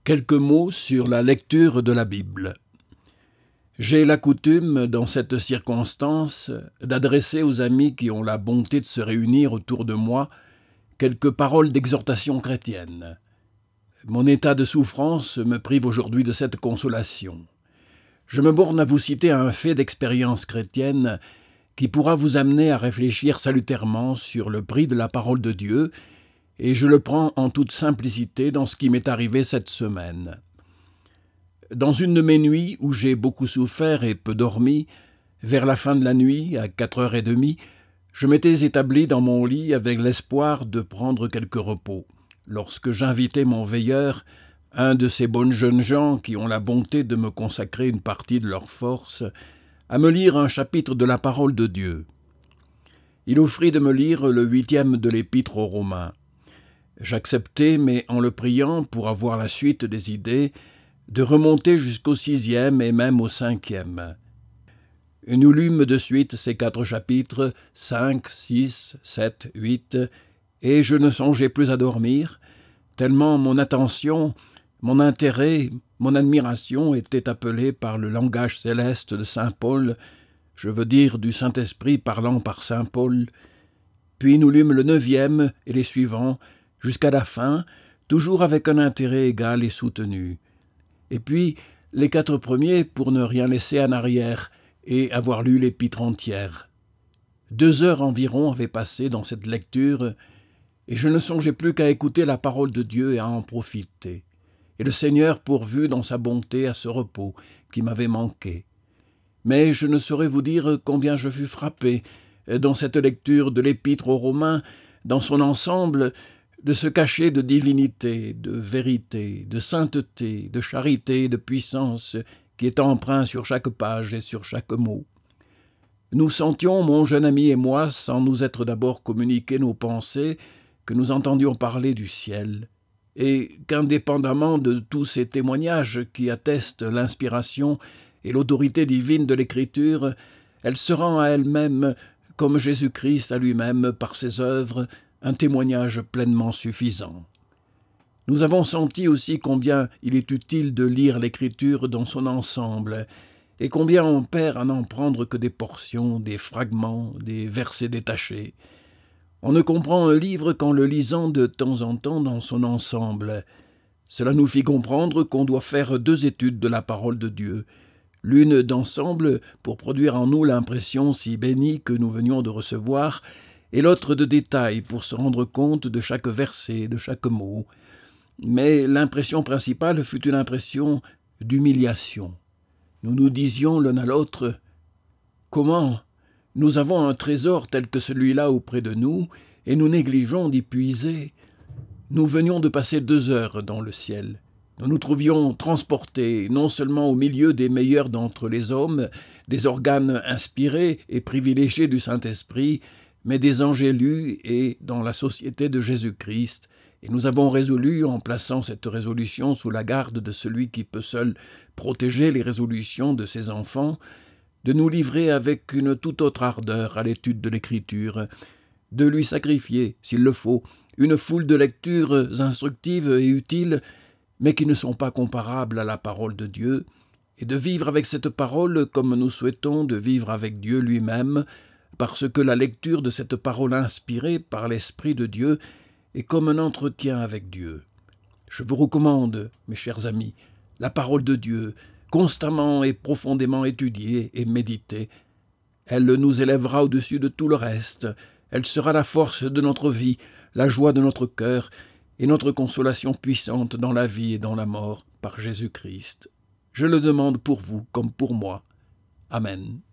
Quelques mots sur la lecture de la Bible. J'ai la coutume, dans cette circonstance, d'adresser aux amis qui ont la bonté de se réunir autour de moi quelques paroles d'exhortation chrétienne. Mon état de souffrance me prive aujourd'hui de cette consolation. Je me borne à vous citer un fait d'expérience chrétienne qui pourra vous amener à réfléchir salutairement sur le prix de la parole de Dieu, et je le prends en toute simplicité dans ce qui m'est arrivé cette semaine. Dans une de mes nuits où j'ai beaucoup souffert et peu dormi, vers la fin de la nuit, à 4h30, je m'étais établi dans mon lit avec l'espoir de prendre quelque repos, lorsque j'invitai mon veilleur, un de ces bonnes jeunes gens qui ont la bonté de me consacrer une partie de leur force, à me lire un chapitre de la parole de Dieu. Il offrit de me lire le 8e de l'Épître aux Romains. J'acceptai, mais en le priant, pour avoir la suite des idées, de remonter jusqu'au 6e et même au 5e. Nous lûmes de suite ces 4 chapitres, 5, 6, 7, 8, et je ne songeais plus à dormir, tellement mon attention, mon intérêt, mon admiration étaient appelés par le langage céleste de saint Paul, je veux dire du Saint-Esprit parlant par saint Paul. Puis nous lûmes le 9e et les suivants, jusqu'à la fin, toujours avec un intérêt égal et soutenu. Et puis les 4 premiers pour ne rien laisser en arrière et avoir lu l'épître entière. 2 heures environ avaient passé dans cette lecture, et je ne songeais plus qu'à écouter la parole de Dieu et à en profiter. Et le Seigneur pourvut dans sa bonté à ce repos qui m'avait manqué. Mais je ne saurais vous dire combien je fus frappé dans cette lecture de l'épître aux Romains, dans son ensemble, de ce cachet de divinité, de vérité, de sainteté, de charité, de puissance qui est empreint sur chaque page et sur chaque mot. Nous sentions, mon jeune ami et moi, sans nous être d'abord communiqué nos pensées, que nous entendions parler du ciel, et qu'indépendamment de tous ces témoignages qui attestent l'inspiration et l'autorité divine de l'Écriture, elle se rend à elle-même, comme Jésus-Christ à lui-même par ses œuvres, un témoignage pleinement suffisant. Nous avons senti aussi combien il est utile de lire l'Écriture dans son ensemble, et combien on perd à n'en prendre que des portions, des fragments, des versets détachés. On ne comprend un livre qu'en le lisant de temps en temps dans son ensemble. Cela nous fit comprendre qu'on doit faire 2 études de la parole de Dieu, l'une d'ensemble pour produire en nous l'impression si bénie que nous venions de recevoir, et l'autre de détail pour se rendre compte de chaque verset, de chaque mot. Mais l'impression principale fut une impression d'humiliation. Nous nous disions l'un à l'autre « Comment ? Nous avons un trésor tel que celui-là auprès de nous, et nous négligeons d'y puiser. Nous venions de passer 2 heures dans le ciel. Nous nous trouvions transportés, non seulement au milieu des meilleurs d'entre les hommes, des organes inspirés et privilégiés du Saint-Esprit, mais des anges élus et dans la société de Jésus-Christ. Et nous avons résolu, en plaçant cette résolution sous la garde de celui qui peut seul protéger les résolutions de ses enfants, de nous livrer avec une toute autre ardeur à l'étude de l'Écriture, de lui sacrifier, s'il le faut, une foule de lectures instructives et utiles, mais qui ne sont pas comparables à la parole de Dieu, et de vivre avec cette parole comme nous souhaitons de vivre avec Dieu lui-même, parce que la lecture de cette parole inspirée par l'Esprit de Dieu est comme un entretien avec Dieu. Je vous recommande, mes chers amis, la parole de Dieu, constamment et profondément étudiée et méditée. Elle nous élèvera au-dessus de tout le reste. Elle sera la force de notre vie, la joie de notre cœur et notre consolation puissante dans la vie et dans la mort par Jésus-Christ. Je le demande pour vous comme pour moi. Amen.